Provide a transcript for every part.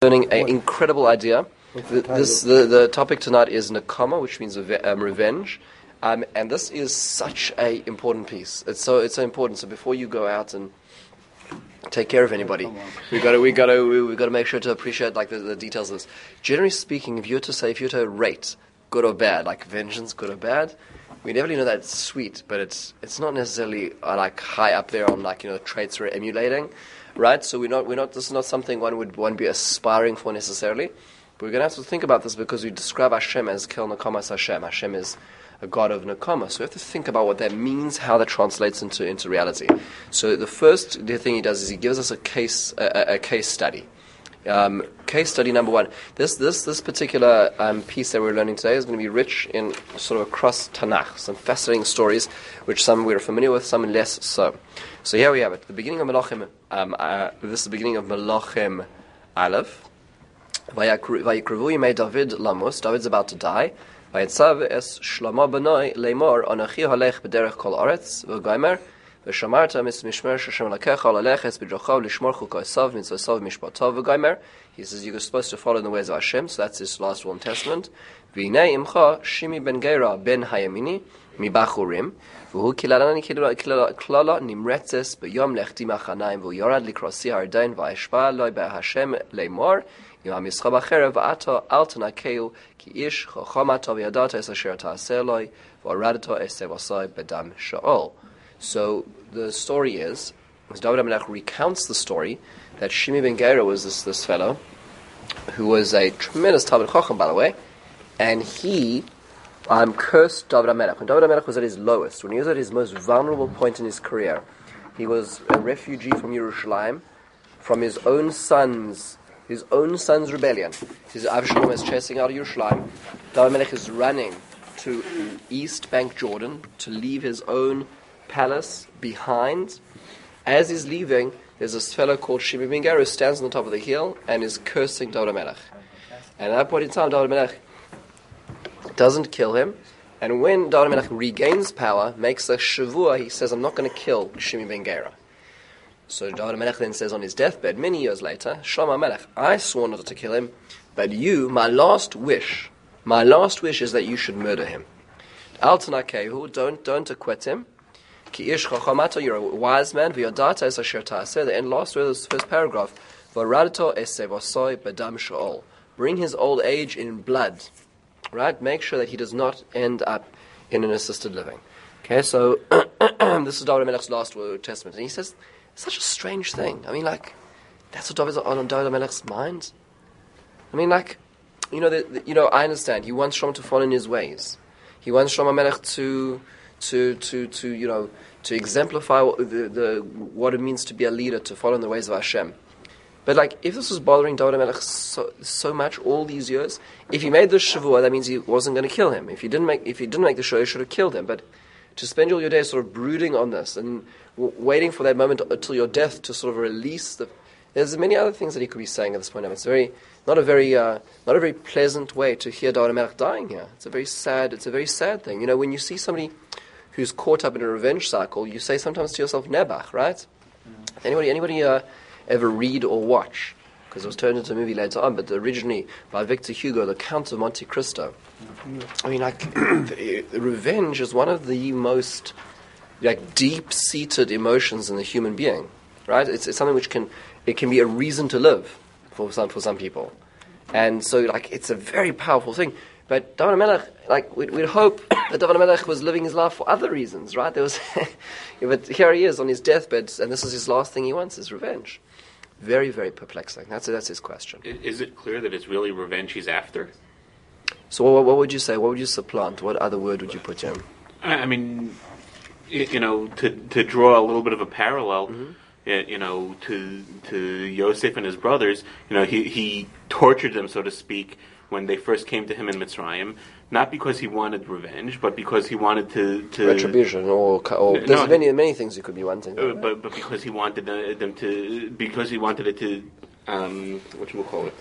Learning an incredible idea. The topic tonight is nakama, which means revenge, and this is such a important piece. It's so important. So before you go out and take care of anybody, we got to make sure to appreciate like the details of this. Generally speaking, if you were to rate good or bad, like vengeance, good or bad, we definitely know that it's sweet, but it's not necessarily like high up there on like traits we're emulating. Right, so we're not. This is not something one would be aspiring for necessarily. But we're going to have to think about this because we describe Hashem as Kel Nakamas Hashem. Hashem is a God of Nakama. So we have to think about what that means, how that translates into reality. So the first thing he does is he gives us a case study. Case study number one. This particular piece that we're learning today is going to be rich in sort of across Tanakh, some fascinating stories, which some we're familiar with, some less so. So here we have it. The beginning of Melachim. This is the beginning of Melachim Aleph. Vayikrevu yimei David Lamos. David's about to die. Vayetzav es Shlomo benoi leimor Anochi halech b'derech kol aretz v'gomer v'shamarta mishmer sheshem lakecha laleches b'drochav lishmor chukosav mitzvosav mishpatav v'gomer. He says you're supposed to follow in the ways of Hashem. So that's his last will and testament. V'inei imcha Shimi ben Gera ben Hayamini mibachurim. והוא קיללני קללה נמרצת ביום לכתי מחניים והוא יורד לקרוסי הרדן והשפע לו בהשם לאמור אם המשחה בחרב ואתה אל תנקהו כי איש חכם אתה וידעת את אשר תעשה לו והורדת את שבעי בדם שאול. So the story is, as David HaMelech recounts the story, that Shimi ben Gera was this fellow who was a tremendous Talmid Chacham, by the way, and he cursed David HaMelech. When David HaMelech was at his lowest, when he was at his most vulnerable point in his career, he was a refugee from Yerushalayim, from his own son's rebellion. His Avshalom is chasing out of Yerushalayim. David HaMelech is running to East Bank Jordan to leave his own palace behind. As he's leaving, there's this fellow called Shimi ben Gera who stands on the top of the hill and is cursing David HaMelech. And at that point in time, David HaMelech doesn't kill him, and when David HaMelech regains power, makes a shavua, he says, I'm not going to kill Shimi ben Gera. So David HaMelech then says on his deathbed, many years later, Shlomo HaMelech, I swore not to kill him, but you, my last wish is that you should murder him. Al tanakehu, don't acquit him. Ki ish chachamata, you're a wise man, v'yodata es asher ta'aseh, the end last word of this first paragraph, v'radato es sevosoi bedam sha'ol. Bring his old age in blood. Right? Make sure that he does not end up in an assisted living. Okay, so this is David HaMelech's last word testament. And he says, it's such a strange thing. I mean, like, that's what David's on David HaMelech's mind. I mean, like, I understand. He wants Shlomo to follow in his ways. He wants Shlomo HaMelech to exemplify what it means to be a leader, to follow in the ways of Hashem. But like, if this was bothering David HaMelech so much all these years, if he made the shavua, that means he wasn't going to kill him. If he didn't make the shavua, he should have killed him. But to spend all your days sort of brooding on this and waiting for that moment until your death to sort of release there's many other things that he could be saying at this point. It's not a very pleasant way to hear David HaMelech dying here. It's a very sad thing. When you see somebody who's caught up in a revenge cycle, you say sometimes to yourself, Nebach, right? Anybody ever read or watch, because it was turned into a movie later on, but originally by Victor Hugo, The Count of Monte Cristo. I mean, like, revenge is one of the most deep-seated emotions in the human being, right? It's something which can be a reason to live for some people, and so it's a very powerful thing. But David HaMelech, we'd hope that David HaMelech was living his life for other reasons, right? But here he is on his deathbed, and this is his last thing he wants, is revenge. Very, very perplexing. That's his question. Is it clear that it's really revenge he's after? So what would you say? What would you supplant? What other word would you put in? I mean, to draw a little bit of a parallel, to Yosef and his brothers, he tortured them, so to speak, when they first came to him in Mitzrayim, not because he wanted revenge, but because he wanted to retribution, or there's many things you could be wanting. But because he wanted them to, because he wanted it to, whatchamacallit?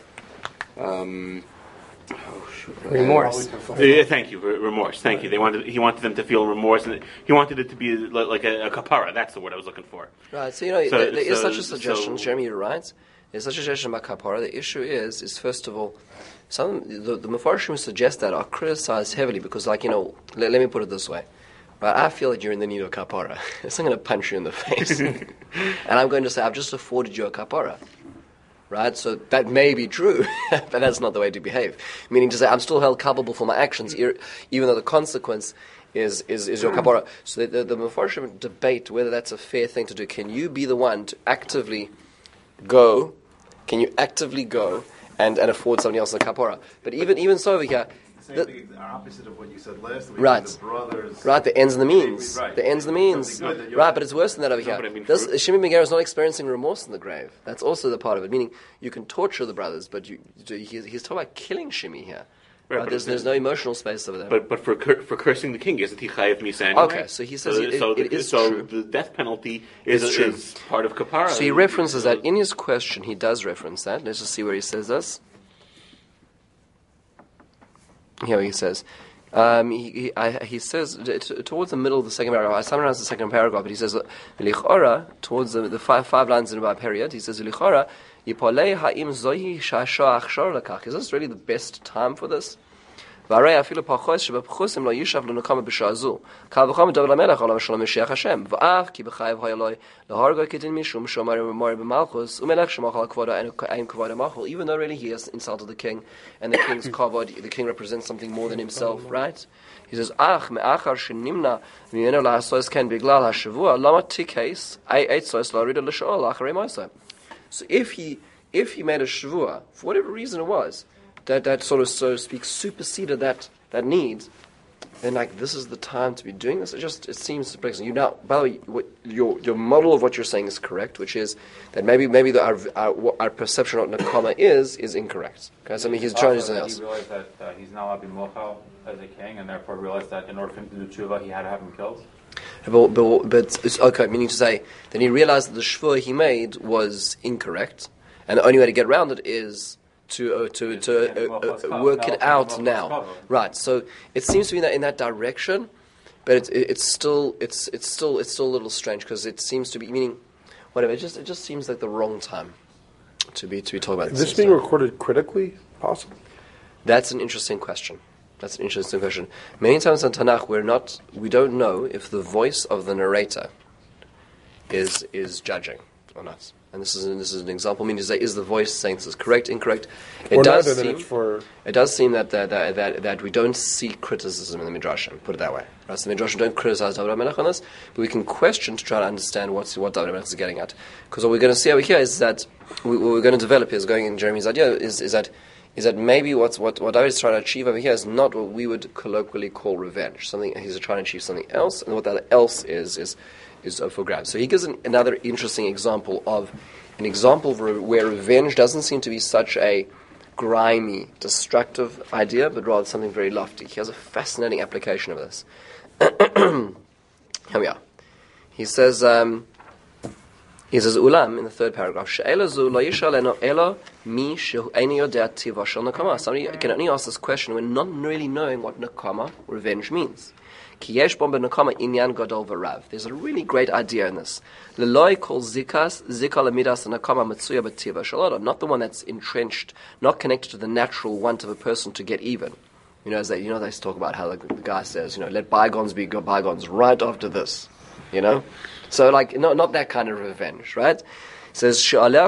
Remorse. Thank you, remorse. Thank you. He wanted them to feel remorse, and he wanted it to be like a kapara. That's the word I was looking for. Right. So there is such a suggestion, Jeremy. You're right. In such a situation about kapara, the issue is first of all, the Mefarshim who suggest that are criticized heavily because, let me put it this way. But I feel that you're in the need of kapara. It's not going to punch you in the face. And I'm going to say, I've just afforded you a kapara. Right? So that may be true, but that's not the way to behave. Meaning to say, I'm still held culpable for my actions, even though the consequence is your kapara. So the Mefarshim debate whether that's a fair thing to do. Can you be the one to actively go? Can you actively go and afford somebody else a kapara? But even so over here, the opposite of what you said last week. Right. The brothers. Right, the ends and the means. Right. The ends and the means. Right, but it's worse than that over here. Shimon Ben Gera is not experiencing remorse in the grave. That's also the part of it. Meaning, you can torture the brothers, but he's talking about killing Shimi here. Right, there's no emotional space over there. But for cursing the king, isn't he chayav misa anyway? Okay, so he says it is true. The death penalty is part of kapara. So he references that. In his question, he does reference that. Let's just see where he says this. Here he says, he says towards the middle of the second paragraph. I summarized the second paragraph, but he says "V'lichora" towards the five lines in about period. He says "V'lichora yipolei ha'im zohi sha'asha achshor lekach." Is this really the best time for this? והרי אפילו פחות שבפחוסים לא יישב לנקמה בשעה זו. קל וחומר דוד המלך עליו השלום משיח השם. ואף כי בחייב היה לו להרגו כדין משום שאומר במלכוס, ומלך שמחל כבודו אין כבוד המחל. Even though really he has insulted the king, and the king's kavod, the king represents something more than himself, right? He says, אך מאחר שנמנע ממנו לעשוס כן בגלל השבוע, למה תיקס עצוס להוריד לשאול אחרי מעשה. So if he made a shvua, for whatever reason it was, that sort of, so to speak, superseded that need, then this is the time to be doing this. It seems perplexing. You now, by the way, your model of what you're saying is correct, which is that maybe our perception of nakama is incorrect. Okay, so he's trying to do something else. He realized that he's not allowed to be mochel as a king, and therefore realized that in order for him to do tshuva, he had to have him killed. But it's okay, meaning to say, then he realized that the shvua he made was incorrect, and the only way to get around it is to work it out now, right? So it seems to be in that direction, but it's still a little strange because it seems to be meaning whatever. It just seems like the wrong time to be talking about this. Is this being recorded critically possible? That's an interesting question. Many times in Tanakh we don't know if the voice of the narrator is judging or not. And this is an example. Meaning to say, is the voice saying this is correct, incorrect? It does seem that we don't see criticism in the Midrashim. Put it that way. Right? So the Midrashim don't criticize David HaMelech on this, but we can question to try to understand what David HaMelech is getting at. Because what we're going to see over here is that what we're going to develop here is going in Jeremy's idea is that maybe what David is trying to achieve over here is not what we would colloquially call revenge. He's trying to achieve something else, and what that else is for grabs. So he gives another interesting example where revenge doesn't seem to be such a grimy, destructive idea, but rather something very lofty. He has a fascinating application of this. Here we are. He says, Ulam in the third paragraph, somebody can only ask this question when not really knowing what nakama, revenge, means. There's a really great idea in this. Not the one that's entrenched, not connected to the natural want of a person to get even. They talk about how the guy says, let bygones be bygones right after this. So not that kind of revenge, right? It says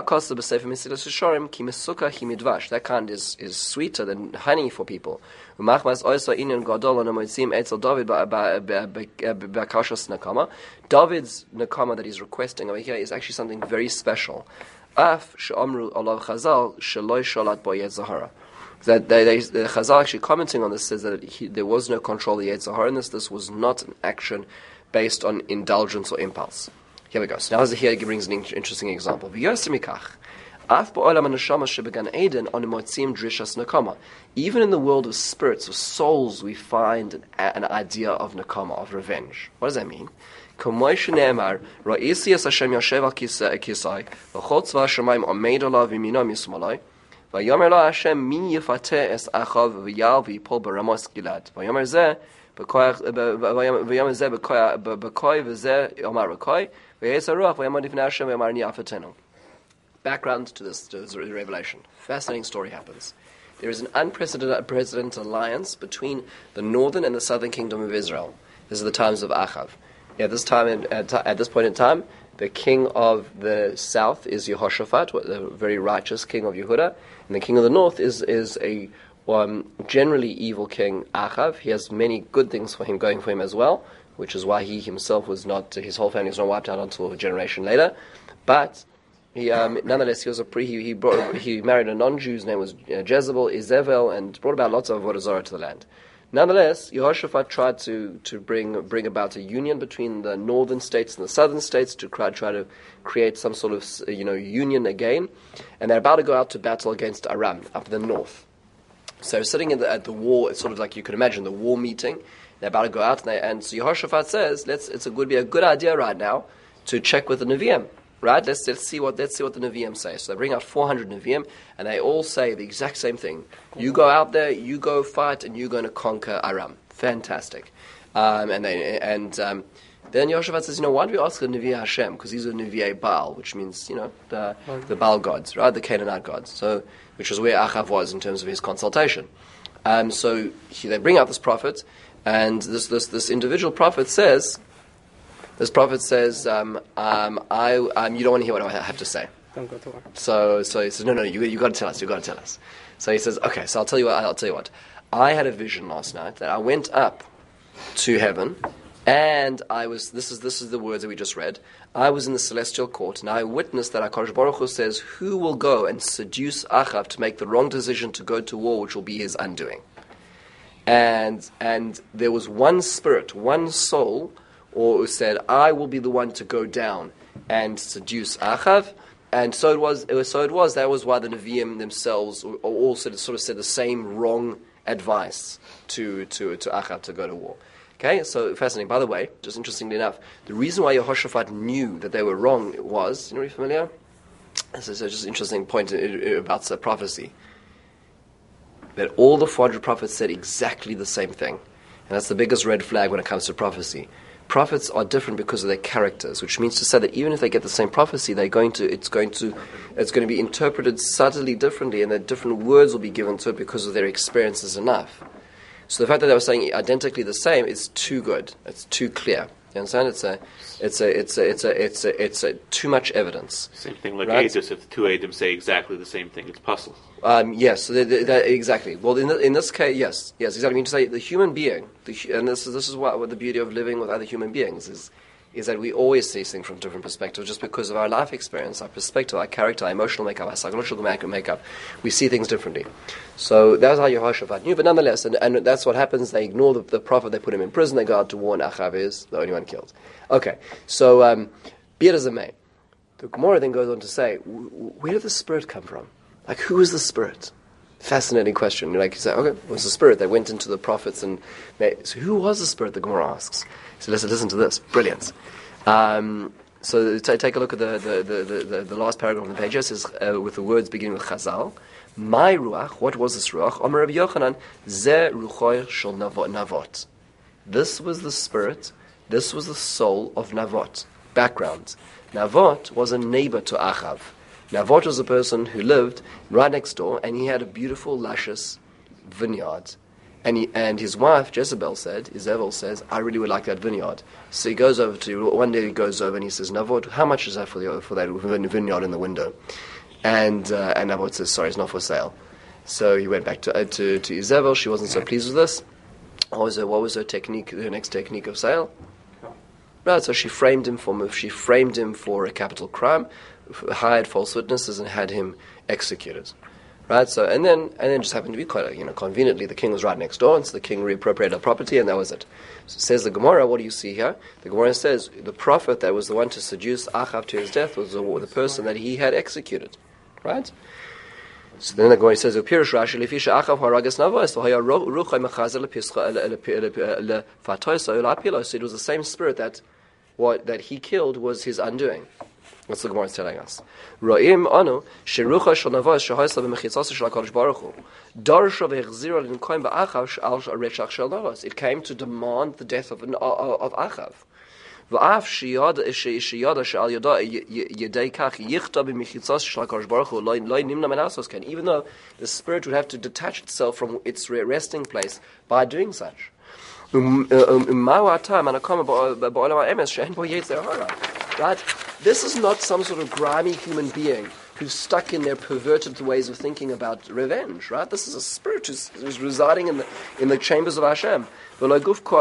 that kind is sweeter than honey for people. David's nakama that he's requesting over here is actually something very special. That the Chazal actually commenting on this says that there was no control of the Yetzer Hara in this. This was not an action based on indulgence or impulse. Here we go. So now here he brings an interesting example. Even in the world of spirits, of souls, we find an idea of nakama, of revenge. What does that mean? background to this revelation. Fascinating story happens. There is an unprecedented alliance between the northern and the southern kingdom of Israel. This is the times of Achav. At this point in time, the king of the south is Yehoshaphat, the very righteous king of Yehuda, and the king of the north is a generally evil king, Achav. He has many good things going for him as well, which is why he himself his whole family was not wiped out until a generation later. But he, nonetheless, he married a non-Jew. His name was Jezebel, Izebel, and brought about lots of avodah zarah to the land. Nonetheless, Yehoshaphat tried to bring about a union between the northern states and the southern states to try to create some sort of union again. And they're about to go out to battle against Aram up in the north. So sitting at the war, it's sort of like you can imagine the war meeting. They're about to go out, and so Yehoshaphat says, "It would be a good idea right now to check with the Nevi'im, right? Let's see what the Nevi'im say." So they bring out 400 Nevi'im, and they all say the exact same thing: "You go out there, you go fight, and you're going to conquer Aram." Fantastic. Then Yehoshaphat says, "Why don't we ask the Nevi'ah Hashem? Because these are Nevi'ah Baal, which means the Baal gods, right? The Canaanite gods." So, which is where Achav was in terms of his consultation. So they bring out this prophet. And this individual prophet says, you don't want to hear what I have to say. Don't go to war. So he says, no, you got to tell us. So he says, okay, so I'll tell you what. I had a vision last night that I went up to heaven, and this is the words that we just read. I was in the celestial court, and I witnessed that HaKadosh Baruch Hu says, who will go and seduce Achav to make the wrong decision to go to war, which will be his undoing. And there was one spirit, one soul, who said, I will be the one to go down and seduce Achav. And so it was. That was why the Nevi'im themselves all said the same wrong advice to Achav to go to war. Okay, so fascinating. By the way, just interestingly enough, the reason why Yehoshaphat knew that they were wrong was, are you familiar? This is just an interesting point about prophecy. That all the 400 prophets said exactly the same thing. And that's the biggest red flag when it comes to prophecy. Prophets are different because of their characters, which means to say that even if they get the same prophecy, it's going to be interpreted subtly differently, and that different words will be given to it because of their experiences enough. So the fact that they were saying identically the same is too good. It's too clear. You understand? It's too much evidence. Same thing like right? Eidos. If the two Eidim say exactly the same thing, it's puzzle. Yes, exactly. Well, in this case, yes, exactly. I mean to say the human being, and this is what the beauty of living with other human beings is that we always see things from different perspectives, just because of our life experience, our perspective, our character, our emotional makeup, our psychological makeup. We see things differently. So that's how Yehoshaphat knew. But nonetheless, and that's what happens. They ignore the prophet. They put him in prison. They go out to war, and Achav is the only one killed. Okay, so be it as it may, the Gemara then goes on to say, where did the spirit come from? Like, who is the spirit? Fascinating question. Like you say, okay, it was the spirit that went into the prophets, so who was the spirit? The Gemara asks. So let's listen to this. Brilliant. So take a look at the last paragraph on the page. It says, with the words beginning with Chazal, my ruach. What was this ruach? Omer Rabbi Yochanan, ze ruchoy shel navot. This was the spirit. This was the soul of Navot. Background: Navot was a neighbor to Achav. Navot was a person who lived right next door, and he had a beautiful, luscious vineyard. And his wife, Izebel says, I really would like that vineyard. So he goes over one day he goes over and he says, Navot, how much is that for that vineyard in the window? And Navot says, sorry, it's not for sale. So he went back to Izebel. She wasn't so pleased with this. What was her technique, her next technique of sale? Right, so she framed him for a capital crime, hired false witnesses, and had him executed. Right, so and then just happened to be quite conveniently the king was right next door, and so the king reappropriated the property, and that was it. So says the Gemara, what do you see here? The Gemara says the prophet that was the one to seduce Achav to his death was the person that he had executed. Right. So then the Gemara says, "Upirish Rashi lefisha Achav haragas navos v'haya ruchay mechazel lefatoi." So it was the same spirit that he killed was his undoing. That's what the Gemara is telling us. Ro'im anu sherucha shel navos shehaisla b'mechitzas shel HaKadosh Baruch Hu darsha v'echzira l'nkoim ba'achav al reshach shel navos. It came to demand the death of Achav. ואף שידע שעל ידי כך יכתב במחיצות של הקדוש ברוך הוא לא נמנע מלעשות כן, even though the spirit would have to detach itself from its resting place by doing such. Right? This is not some sort of grimy human being who's stuck in their perverted ways of thinking about revenge, right? This is a spirit who's residing in the chambers of Hashem. Clearly,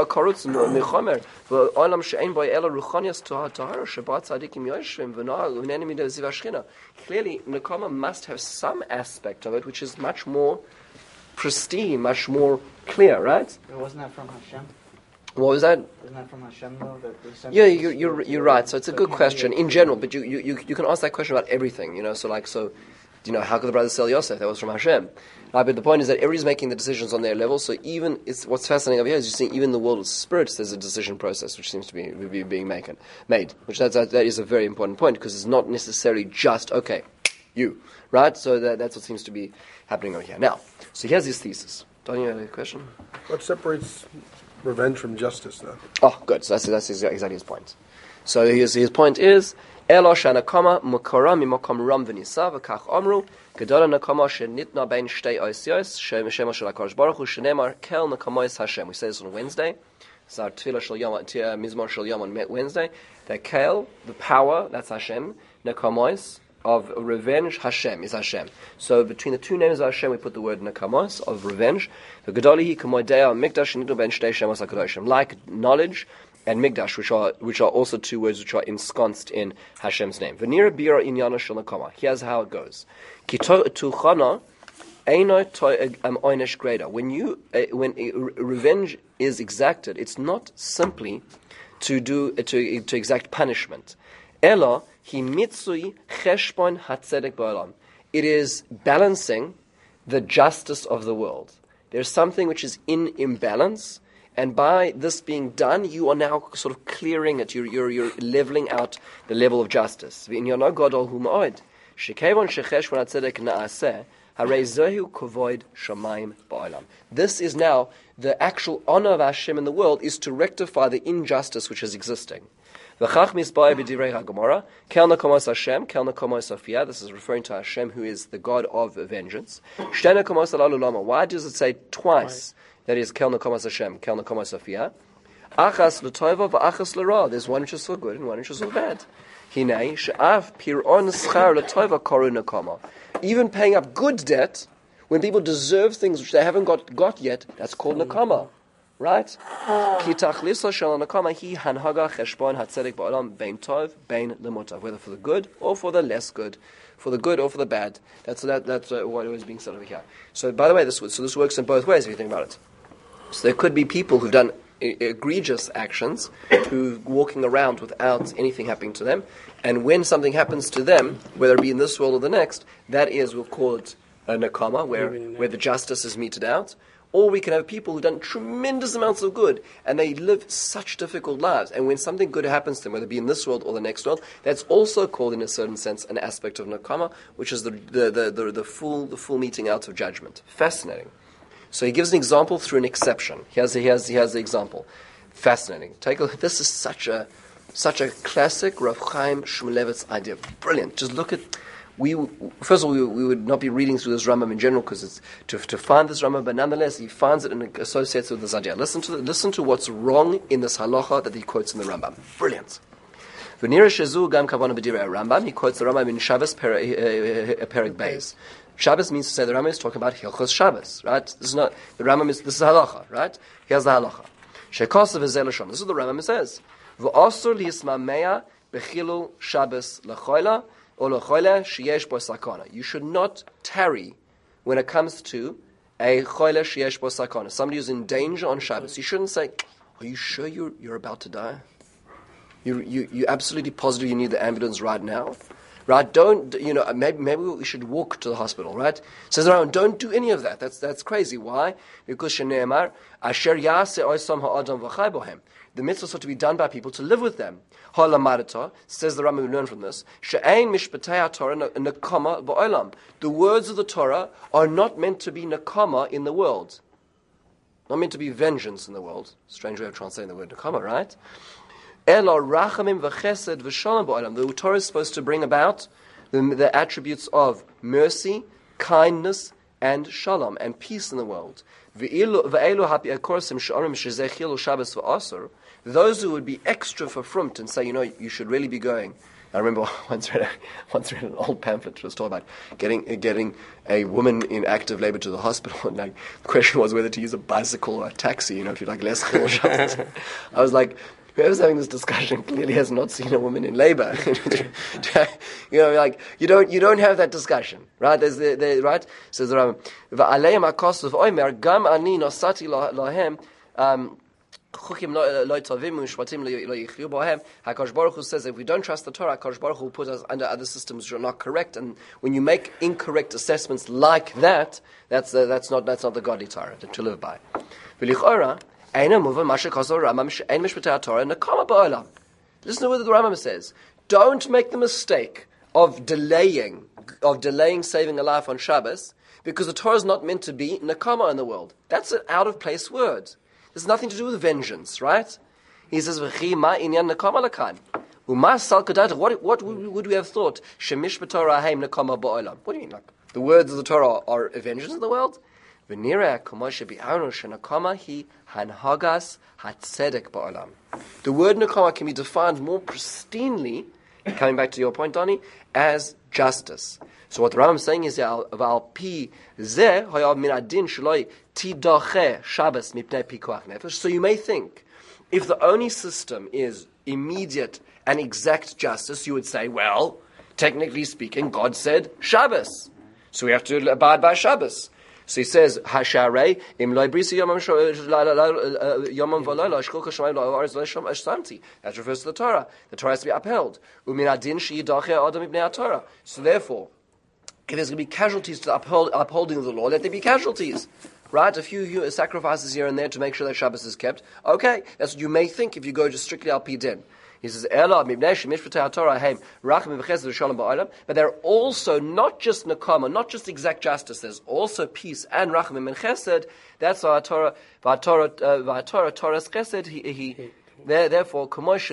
Nekama must have some aspect of it which is much more pristine, much more clear, right? But wasn't that from Hashem? What was that? Isn't that from Hashem though? Yeah, you're right. So it's a good question in general, but you can ask that question about everything, So how could the brothers sell Yosef? That was from Hashem. Right, but the point is that everybody's making the decisions on their level. So even what's fascinating over here is you see even in the world of spirits, there's a decision process which seems to be being made. Which that is a very important point because it's not necessarily just you, right? So that's what seems to be happening over here. Now, so here's his thesis. Don't you have a question? What separates revenge from justice, then? Oh, good. So that's exactly his point. So his point is, Elo shanakama mukara mimokom ram v'nisa v'kach omru gedol nakama shenitna bein shtei oisiyos shema shel HaKadosh Baruch Hu shenemar kel nakamois Hashem. We say this on Wednesday. It's our tefillah shel yom, mizmor shel yom on Wednesday. That kel, the power, that's Hashem. Nakamois, of revenge, Hashem is Hashem. So between the two names of Hashem, we put the word nakamos, of revenge. The gedolihi kamoidea mikdash shenitna bein shtei shemos HaKadoshim. Like knowledge and Migdash, which are also two words which are ensconced in Hashem's name. V'nira bira inyana shel nakama. Here's how it goes. Tuchana eino oynesh greda. When revenge is exacted, it's not simply to exact punishment. Ela hi mitzui cheshbon hatzedek ba'olam. It is balancing the justice of the world. There's something which is in imbalance. And by this being done, you are now sort of clearing it. You're leveling out the level of justice. This is now the actual honor of Hashem in the world is to rectify the injustice which is existing. This is referring to Hashem, who is the God of vengeance. Why does it say twice? That is, Kel Nakamas Hashem, Kel Nakamas Sophia. Achas l'toiva v'achas l'ra. There's one which is for good and one which is for bad. Hinei she'af pir'on schar l'toiva koru nakama. Even paying up good debt, when people deserve things which they haven't got yet, that's called nakama. Right? Ki tachliso shel nakama hi hanhaga cheshbon hatzedek ba'olam bein tov, bein lemutav. Whether for the good or for the less good. For the good or for the bad. That's what was being said over here. So, by the way, this works in both ways if you think about it. So there could be people who've done egregious actions, who walking around without anything happening to them, and when something happens to them, whether it be in this world or the next, that is, we'll call it a nakama, where the justice is meted out. Or we can have people who've done tremendous amounts of good, and they live such difficult lives. And when something good happens to them, whether it be in this world or the next world, that's also called, in a certain sense, an aspect of nakama, which is the full meting out of judgment. Fascinating. So he gives an example through an exception. He has the example. Fascinating. Take a look. This is such a classic Rav Chaim Shmulevitz idea. Brilliant. Just look at. First of all, we would not be reading through this Rambam in general because it's to find this Rambam, but nonetheless he finds it and associates it with this idea. Listen to what's wrong in this halacha that he quotes in the Rambam. Brilliant. V'nira shezu gam kavana b'direi Rambam. He quotes the Rambam in Shabbos Perek Beis. Shabbos means to say the Rambam is talking about Hilchos Shabbos, right? This is not the Rambam. This is halacha, right? Here's the halacha. Shekosav v'zelashon. This is what the Rambam says. V'asur liyismamea b'chilul Shabbos lechoila. You should not tarry when it comes to a choyle sheyesh bo sakana, somebody who's in danger on Shabbos. You shouldn't say, "Are you sure you're about to die? You absolutely positive you need the ambulance right now, right? Don't maybe we should walk to the hospital, right?" Says around, don't do any of that. That's crazy. Why? Because sheneemar asher yaseh oisam ha'adam v'chai bohem. The mitzvahs are to be done by people to live with them. Halamarata, says the Rambam, we learn from this, she'ein mishpatei Torah nakama ba'olam. The words of the Torah are not meant to be nakama in the world. Not meant to be vengeance in the world. Strange way of translating the word nakama, right? Elo rachamim v'chesed v'shalom ba'olam. The Torah is supposed to bring about the attributes of mercy, kindness, and shalom, and peace in the world. Those who would be extra for frumt and say, you should really be going. I remember once read an old pamphlet which was talking about getting a woman in active labor to the hospital, and the question was whether to use a bicycle or a taxi, if you like less chil Shabbos. I was like, whoever's having this discussion clearly has not seen a woman in labor. You don't have that discussion, right? There's right. Says the Rambam, "Va'aleim akosov oimer gam ani nosati lahem." HaKadosh Baruch Hu says if we don't trust the Torah, HaKadosh Baruch Hu will put us under other systems which are not correct. And when you make incorrect assessments like that, that's not the godly Torah to live by. Listen to what the Rambam says. Don't make the mistake of delaying saving a life on Shabbos, because the Torah is not meant to be nakama in the world. That's an out of place word. There's nothing to do with vengeance, right? He says, what would we have thought? What do you mean? The words of the Torah are vengeance in the world? The word nakama can be defined more pristinely, coming back to your point, Donnie, as justice. So what the Rambam is saying is, so you may think, if the only system is immediate and exact justice, you would say, well, technically speaking, God said Shabbos, so we have to abide by Shabbos. So he says, Hasharei im lo brisi yomam v'layla shkol kashamayim la'aretz v'leisham ashtamti. That refers to the Torah. The Torah has to be upheld. Umin adin she'yidache adam ibnei HaTorah. So therefore, if there's going to be casualties to the upholding of the law, let there be casualties. Right? A few sacrifices here and there to make sure that Shabbos is kept. Okay, that's what you may think if you go just strictly al pi din. He says, but they're also not just nakama, not just exact justice. There's also peace and rachamim and chesed. That's our Torah's chesed. Therefore,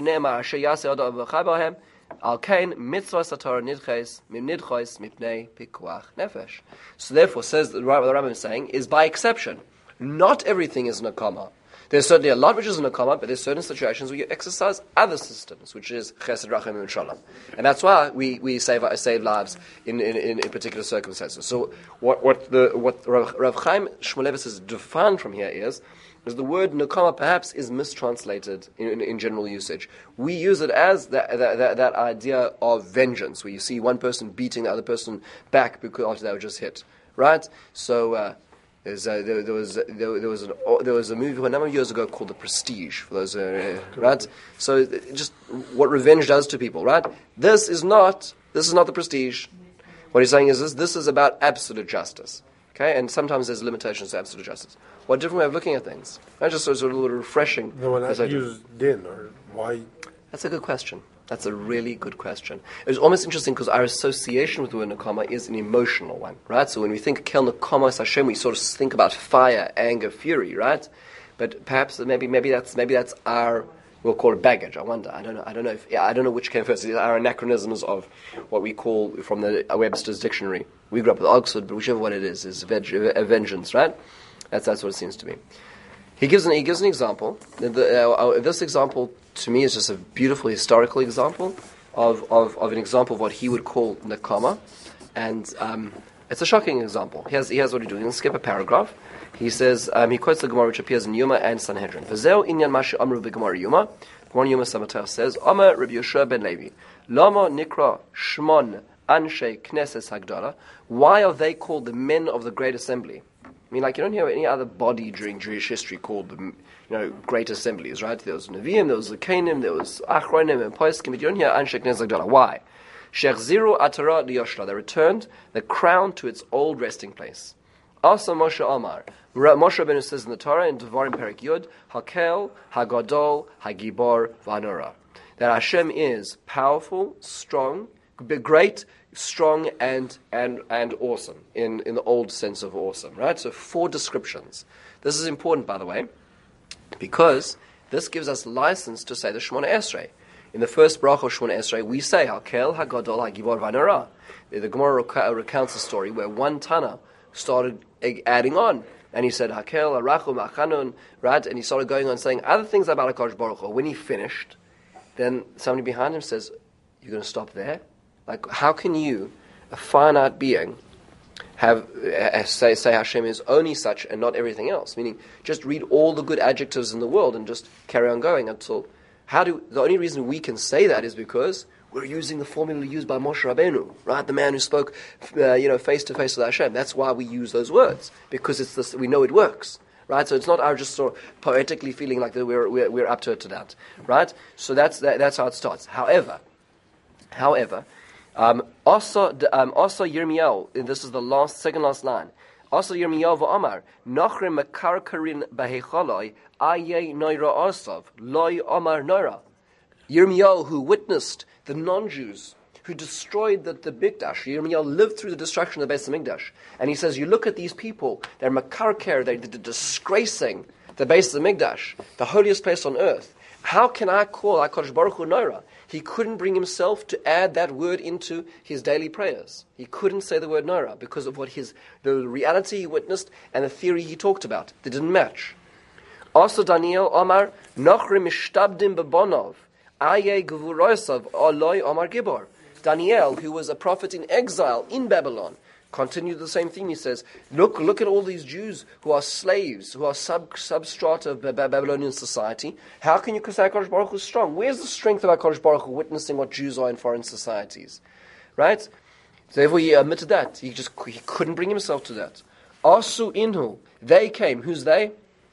so therefore, says the Rambam is saying, is by exception. Not everything is nakama. There's certainly a lot which is nakama, but there's certain situations where you exercise other systems, which is chesed, rachamim, and shalom. And that's why we save lives in particular circumstances. So what Rav Chaim Shmulevitz has defined from here is the word nakama perhaps is mistranslated in general usage. We use it as that idea of vengeance, where you see one person beating the other person back because after they were just hit, right? So there was a movie a number of years ago called The Prestige. For those, right? So just what revenge does to people, right? This is not The Prestige. What he's saying is this is about absolute justice. Okay, and sometimes there's limitations to absolute justice. What different way of looking at things? Right? Just so it's a little refreshing. No one has used din, or why? That's a good question. That's a really good question. It's almost interesting because our association with the word nakama is an emotional one, right? So when we think kel nakamas Hashem, we sort of think about fire, anger, fury, right? But perhaps maybe that's our, we'll call it baggage. I wonder. I don't know which came first. Our anachronisms of what we call from the Webster's dictionary. We grew up with Oxford, but whichever one it is a vengeance, right? That's what it seems to me. He gives an example. This example to me is just a beautiful historical example of an example of what he would call nakama, and it's a shocking example. He has what he's doing. He'll skip a paragraph. He says he quotes the Gemara which appears in Yuma and Sanhedrin. V'zeu inyan ma she'amru b'Gemara Yuma. Gemara Yuma Samatach says, Amar Rabbi Yehoshua ben Levi, Lama nikra shmon anshe knesses hagdala. Why are they called the men of the great assembly? I mean, you don't hear any other body during Jewish history called the great assemblies, right? There was Nevi'im, there was Zekanim, there was Achronim and Poskim, but you don't hear Anshe Knesset Hagdala. Why? Shechziru Atara Liyoshla. They returned the crown to its old resting place. Asa Moshe Amar. Moshe Rabbeinu says in the Torah, in Devarim Perek Yud, Hakel, Hagadol, Hagibor, Vanora. That Hashem is powerful, strong, great, strong, and awesome in the old sense of awesome, right? So 4 descriptions. This is important, by the way, because this gives us license to say the Shemona Esrei. In the first bracha of Shemona Esrei, we say Hakel Hagadol Hagibor Vanara. The Gemara recounts a story where one Tana started adding on, and he said Hakel Harachum Achanun, right? And he started going on saying other things about HaKadosh Baruch Hu. When he finished, then somebody behind him says, "You're going to stop there? Like, how can you, a finite being, have say Hashem is only such and not everything else?" Meaning, just read all the good adjectives in the world and just carry on going until. The only reason we can say that is because we're using the formula used by Moshe Rabbeinu, right? The man who spoke, face to face with Hashem. That's why we use those words, because it's this, we know it works, right? So it's not our just sort of poetically feeling like that we're up to it to that, right? So that's how it starts. However, also Yirmiyahu, and this is the second last line. Also Yirmiyahu v'Amar Nachrim Mekarkarin Bahechaloi Aye Noira Asav Loi Amar Noira. Yirmiyahu, who witnessed the non-Jews who destroyed the Mikdash. Yirmiyahu lived through the destruction of the Beis Hamikdash, and he says, "You look at these people; they're makarker, they're disgracing the Beis Hamikdash, the holiest place on earth. How can I call HaKadosh Baruch Hu Noira?" He couldn't bring himself to add that word into his daily prayers. He couldn't say the word Noira because of the reality he witnessed and the theory he talked about. They didn't match. Also Daniel Omar Nochrim Mishtabdim Bebonov Aye Gevurosav Oloi Omar Gibor. Daniel, who was a prophet in exile in Babylon, continued the same thing. He says, look at all these Jews who are slaves, who are substrata of Babylonian society. How can you say HaKadosh Baruch Hu is strong? Where's the strength of HaKadosh Baruch Hu witnessing what Jews are in foreign societies? Right? So therefore he admitted that. He couldn't bring himself to that. Asu Inhu, they came. Who's they?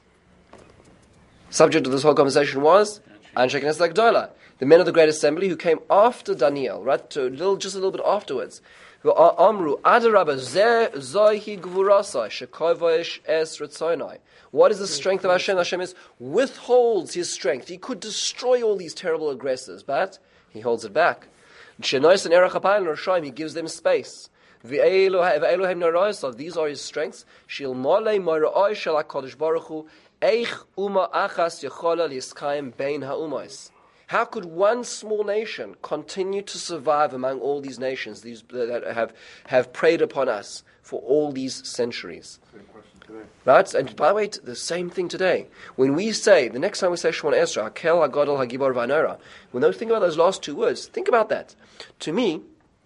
Subject of this whole conversation was Anshe Knesset Agdola, the men of the Great Assembly who came after Daniel, right? Just a little bit afterwards. Amru Adarabba Zohi Gvurasai Shekovosh Es Ritzonai. What is the strength of Hashem? Hashem withholds his strength. He could destroy all these terrible aggressors, but he holds it back. Shenois and Erech HaPayil Roshaim, he gives them space. V'Elohim Naraisov, these are his strengths. Shil Molei Mora'oi Shel HaKadosh Baruch Hu Eich Uma Achas Yechola Liskayim Bein HaUmos. How could one small nation continue to survive among all these nations that have preyed upon us for all these centuries? Right? And by the way, the same thing today. When we say, the next time we say Shemona Esrei, Hakel Hagadol Hagibor Vanora, when we think about those last two words, think about that. To me,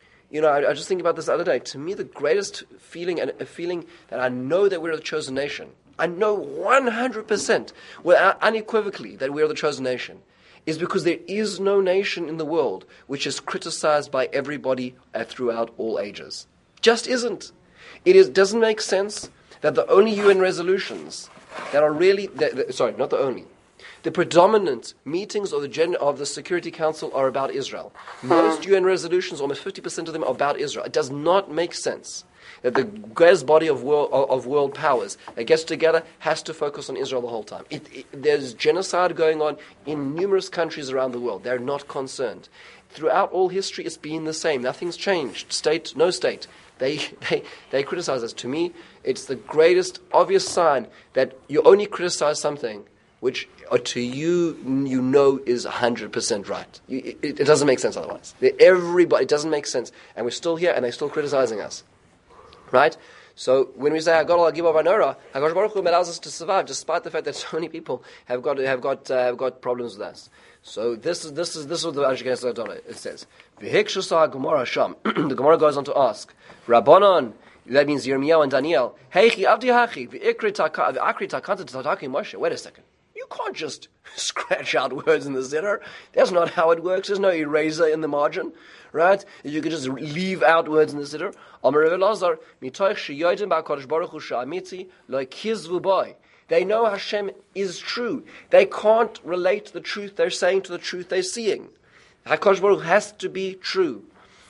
I just think about this the other day. To me, the greatest feeling, and a feeling that I know that we're the chosen nation. I know 100%, unequivocally, that we are the chosen nation, is because there is no nation in the world which is criticized by everybody throughout all ages. Just isn't. Doesn't make sense that the only UN resolutions that are really, not the only, the predominant meetings of the Security Council are about Israel. Most UN resolutions, almost 50% of them, are about Israel. It does not make sense that the greatest body of world powers that gets together has to focus on Israel the whole time. There's genocide going on in numerous countries around the world. They're not concerned. Throughout all history, it's been the same. Nothing's changed. State, no state. They criticize us. To me, it's the greatest obvious sign that you only criticize something which to you is 100% right. It doesn't make sense otherwise. Everybody, it doesn't make sense. And we're still here and they're still criticizing us. Right? So when we say HaGadol HaGibor Vanora, HaKadosh Baruch Hu allows us to survive, despite the fact that so many people have got problems with us. So this is what the Anshe Knesset Agdola it says. V'hikshasa Gemara Sham. The Gemara goes on to ask, Rabbanon, that means Yirmiyahu and Daniel. Heichi avdi hachi v'ikri takanta tataki Moshe. Wait a second. You can't just scratch out words in the Siddur. That's not how it works. There's no eraser in the margin, right? You can just leave out words in the Siddur. Amar Rav Elazar, mitoich sheyodim ba'Kadosh Baruch Hu she'amiti lo kizvu boy. They know Hashem is true. They can't relate the truth they're saying to the truth they're seeing. HaKadosh Baruch Hu has to be true.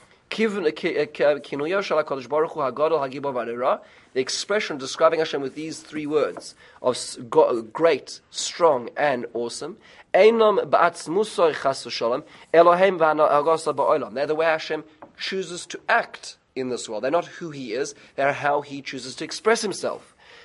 The expression describing Hashem with these three words of great, strong, and awesome. They're the way Hashem chooses to act in this world. They're not who He is, they're how He chooses to express Himself.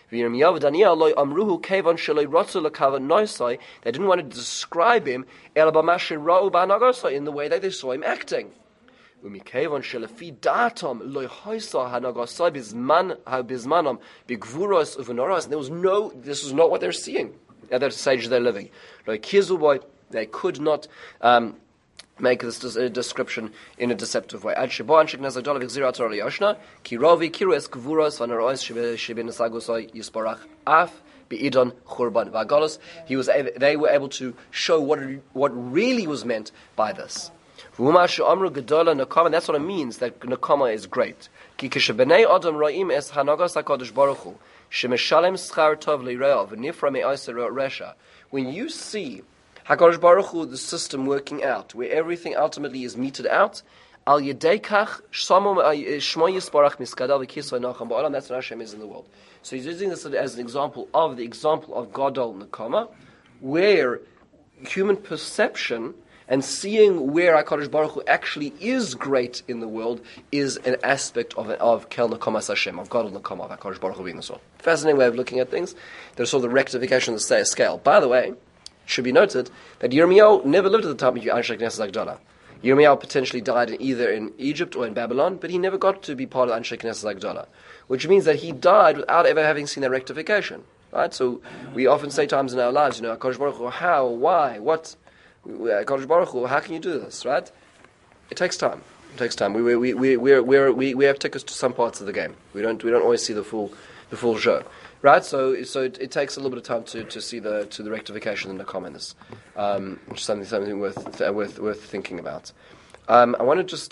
Yirmiyahu and Daniel lo amruhu kevan sheloi rotzu lekavan noisai. They didn't want to describe him el b'mashin ra'u b'hanagosai, in the way that they saw him acting. Umikevan shelefi datam lo hoisa hanagosai bizmanam bigvuros uvenoras. And there was no. This was not what they're seeing at that stage they're living. Like Kizuboy, they could not make this description in a deceptive way. Ad shebo anshik nazagdol v'gzirat Torah liyoshna kirovi kirues gvuros v'narois shebin sagosai yisparach af beidon churban v'agalos. They were able to show what really was meant by this. V'umash amru gedola nakama. That's what it means, that nakama is great. Ki kishabnei adam roim es hanagas hakadosh baruch hu shemeshalem schar tov leirah v'nifra me'aser resha. When you see HaKadosh Baruch Hu, the system working out, where everything ultimately is meted out, al yedeikach shmo yisparach miskadal v'kisvay nacham ba'olam. That's what Hashem is in the world. So he's using this as an example of Gadol Nakama, where human perception and seeing where HaKadosh Baruch Hu actually is great in the world is an aspect of Kel Nakamas Hashem, of Gadol Nakama, of HaKadosh Baruch Hu being the soul. Fascinating way of looking at things. There's sort of the rectification of the scale. By the way, it should be noted that Yirmiyahu never lived at the time of Anshe Knesset Agdala. Yirmiyahu potentially died either in Egypt or in Babylon, but he never got to be part of Anshe Knesset Agdala, which means that he died without ever having seen that rectification. Right? So we often say times in our lives, HaKadosh Baruch Hu, how, why, what? HaKadosh Baruch Hu, how can you do this? Right? It takes time. It takes time. We have tickets to some parts of the game. We don't always see the full show. Right, so it takes a little bit of time to see the rectification in the comments, which is something worth thinking about. I want to just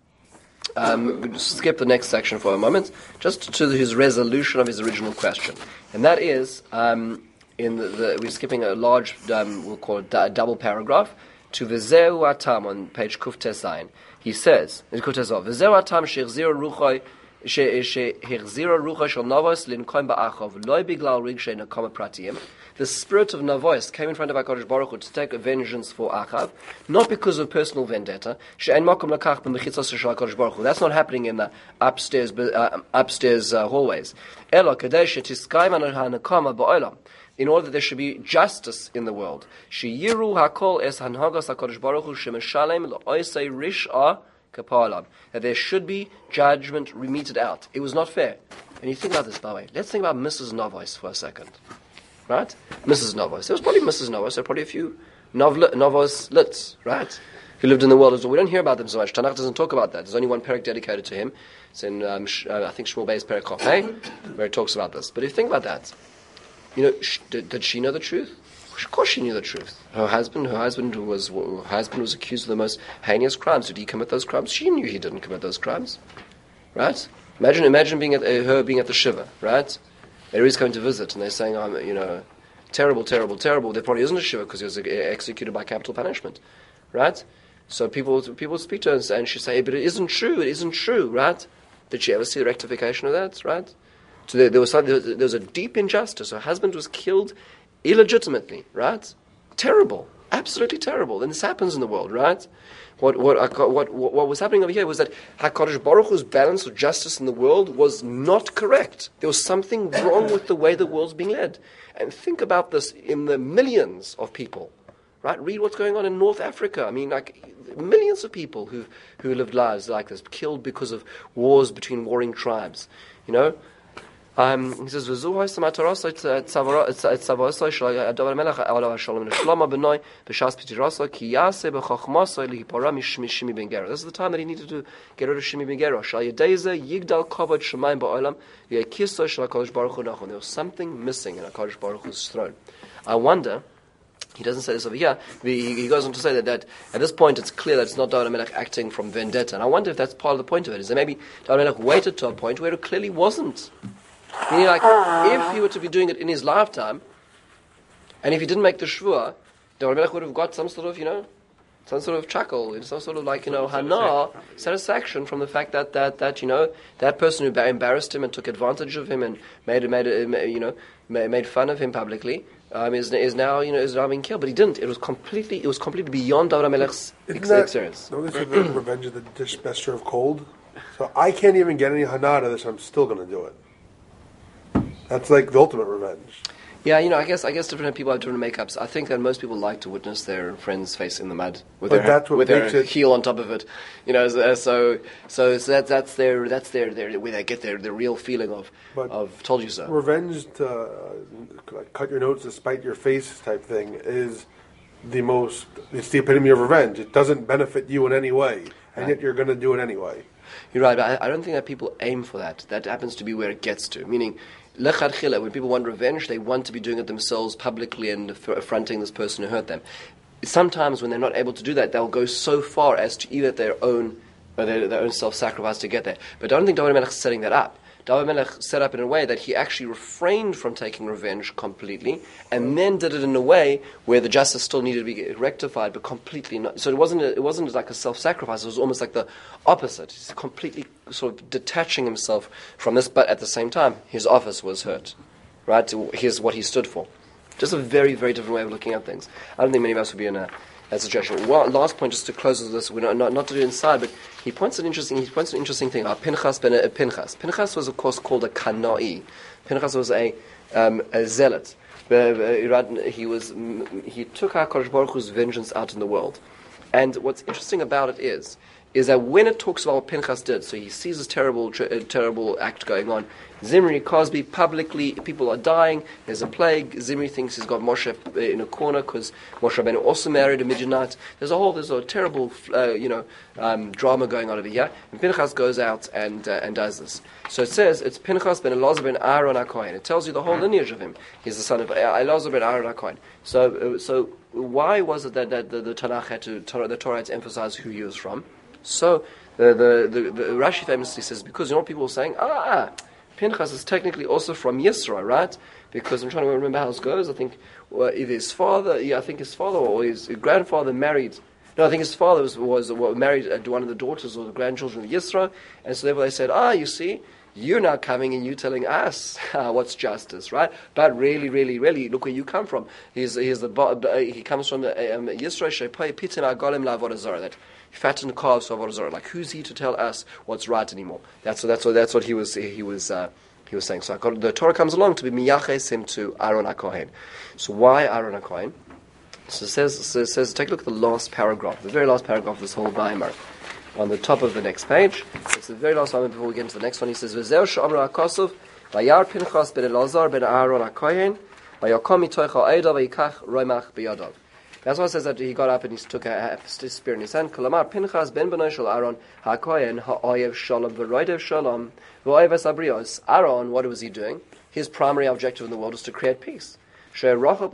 skip the next section for a moment, just to his resolution of his original question, and that is we're skipping a large we'll call it a double paragraph to V'zeu Atam on page Kuf Tesayin. He says, V'zeu Atam she'chzira ruchai. The spirit of Navois came in front of HaKadosh Baruch Hu to take vengeance for Achav, not because of personal vendetta. That's not happening in the upstairs hallways. In order that there should be justice in the world. That there should be judgment remeted out. It was not fair. And you think about this, by the way. Let's think about Mrs. Novois for a second. Right? Mrs. Novois. There was probably Mrs. Novois. There were probably a few Novois Litz, right? Who lived in the world as well. We don't hear about them so much. Tanakh doesn't talk about that. There's only one parak dedicated to him. It's in, I think, Shmuel Bey's parak Chofei, where it talks about this. But if you think about that, did she know the truth? Of course she knew the truth. Her husband was accused of the most heinous crimes. Did he commit those crimes? She knew he didn't commit those crimes. Right? Imagine being her being at the Shiva, right? Everybody's coming to visit, and they're saying, terrible, terrible, terrible. There probably isn't a Shiva because he was executed by capital punishment. Right? So people speak to her and she say, but it isn't true, right? Did she ever see the rectification of that, right? So there was a deep injustice. Her husband was killed illegitimately, right? Terrible, absolutely terrible. And this happens in the world, right? What was happening over here was that HaKadosh Baruch Hu's balance of justice in the world was not correct. There was something wrong with the way the world's being led. And think about this in the millions of people, right? Read what's going on in North Africa. I mean, like millions of people who lived lives like this, killed because of wars between warring tribes. He says, "This is the time that he needed to get rid of Shimi ben Gera. There was something missing in HaKadosh Baruch Hu's throne. I wonder." He doesn't say this over here. He goes on to say that at this point it's clear that it's not David HaMelech acting from vendetta. And I wonder if that's part of the point of it. Is that maybe David HaMelech waited to a point where it clearly wasn't. Meaning, like, if he were to be doing it in his lifetime, and if he didn't make the shvua, David HaMelech would have got some sort of chuckle, some sort of hana, satisfaction from the fact that that person who embarrassed him and took advantage of him and made fun of him publicly is now being killed. But he didn't. It was completely beyond David HaMelech's experience. Don't they say the revenge of the disbester of cold? So I can't even get any hana out of this. I'm still going to do it. That's like the ultimate revenge. Yeah, I guess different people have different makeups. I think that most people like to witness their friend's face in the mud with But that's what with their makes it- heel on top of it. That's their where they get their real feeling But of told you so. Revenge to cut your nose to spite your face type thing is it's the epitome of revenge. It doesn't benefit you in any way, and yet you're going to do it anyway. You're right, but I don't think that people aim for that. That happens to be where it gets to. Meaning, lechatchila, when people want revenge, they want to be doing it themselves publicly and affronting this person who hurt them. Sometimes when they're not able to do that, they'll go so far as to either their own self-sacrifice to get there. But I don't think David Melech is setting that up. David Melech set up in a way that he actually refrained from taking revenge completely, and then did it in a way where the justice still needed to be rectified, but completely not. So it wasn't like a self-sacrifice. It was almost like the opposite. He's completely sort of detaching himself from this, but at the same time, his office was hurt. Right? Here's what he stood for. Just a very, very different way of looking at things. I don't think many of us would be in that situation. Well, last point, just to close with this, we're not to do inside, but he points an interesting thing. Pinchas ben Pinchas. Pinchas was, of course, called a Kanai. Pinchas was a zealot. He took HaKadosh Baruch Hu's vengeance out in the world. And what's interesting about it is that when it talks about what Pinchas did, so he sees this terrible act going on. Zimri, Cosby, publicly, people are dying, there's a plague. Zimri thinks he's got Moshe in a corner because Moshe Rabbeinu also married a Midianite. There's a terrible, drama going on over here. And Pinchas goes out and does this. So it says, it's Pinchas ben Elazar ben Aaron HaKohen. It tells you the whole lineage of him. He's the son of Elazar ben Aaron HaKohen. So why was it that the Tanakh the Torah had to emphasize who he was from? So the Rashi famously says, because what people were saying, Pinchas is technically also from Yisro, right? Because I'm trying to remember how it goes. I think either his father or his grandfather married. No, I think his father was married to one of the daughters or the grandchildren of Yisro, and so therefore they said, you see, you're now coming and you're telling us what's justice, right? But really, look where you come from. He comes from Yisro Shepay Pitim Agolim La'avodah Zarah, that fattened calves for Avodah Zarah. Like, who's he to tell us what's right anymore? That's what he was saying. So the Torah comes along to be miyaches him to Aaron HaKohen. So why Aaron HaKohen? So it says, take a look at the last paragraph, the very last paragraph of this whole Weimar. On the top of the next page, it's the very last one before we get into the next one. He says, "V'zeu she'amra HaKosov, vayar Pinchas ben Elazar ben Aaron HaKohen, vayakom mitoich ha'edav vayikach roimach biyadav." That's why it says that he got up and he took a spear in his hand. Kalamar Pinchas ben Benoy shel Aaron HaKohen ha'oyev shalom v'roidev shalom v'oyev es Aaron, what was he doing? His primary objective in the world was to create peace. He wasn't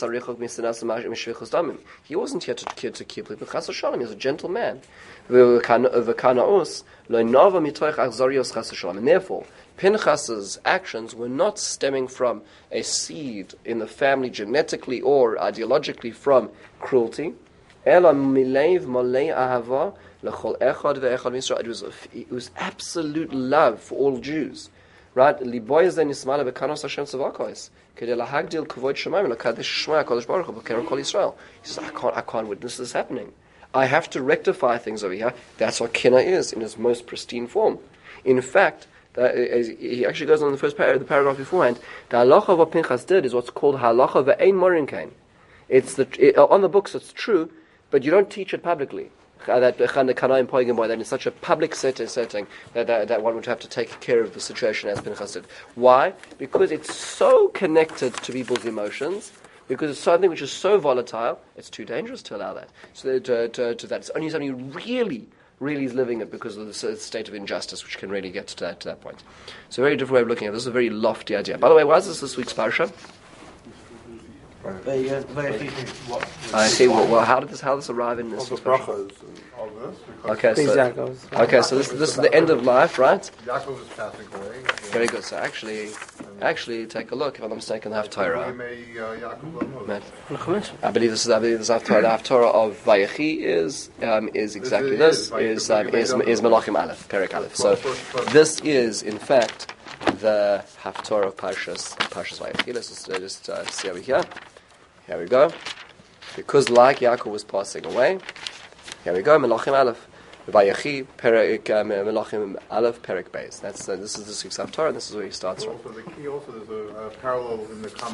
here to kill people. He was a gentle man. And therefore, Pinchas's actions were not stemming from a seed in the family genetically or ideologically from cruelty. It was absolute love for all Jews. Right? He says, I can't witness this happening. I have to rectify things over here. That's what Kina is in its most pristine form. In fact, he actually goes on in the first the paragraph beforehand. The halacha of what Pinchas did is what's called halacha ve'ein morin kain. On the books it's true, but you don't teach it publicly. That in such a public setting that one would have to take care of the situation as Pinchas did. Why? Because it's so connected to people's emotions. Because it's something which is so volatile, it's too dangerous to allow that. So to that, it's only really is living it because of the state of injustice, which can really get to that point. So a very different way of looking at it. This is a very lofty idea. By the way, why is this week's parsha? I see. Well, how did this arrive in this? Okay, so this is the end of life, right? Yaakov is passing away. Very good. So actually, take a look. If I'm not mistaken, the Haftarah. I believe this Haftarah. The Haftarah of Vayechi is exactly this. Is Melachim Aleph, Perek Aleph. So this is in fact the Haftarah of Parshas Vayechi. Let's just see over here. Here we go. Because like Yaakov was passing away, here we go, Melachim Aleph. Vayechi, Perek Melachim Aleph, Perek Beis. This is the 6th Haftarah, and this is where he starts from. Also, the key also, there's a parallel in the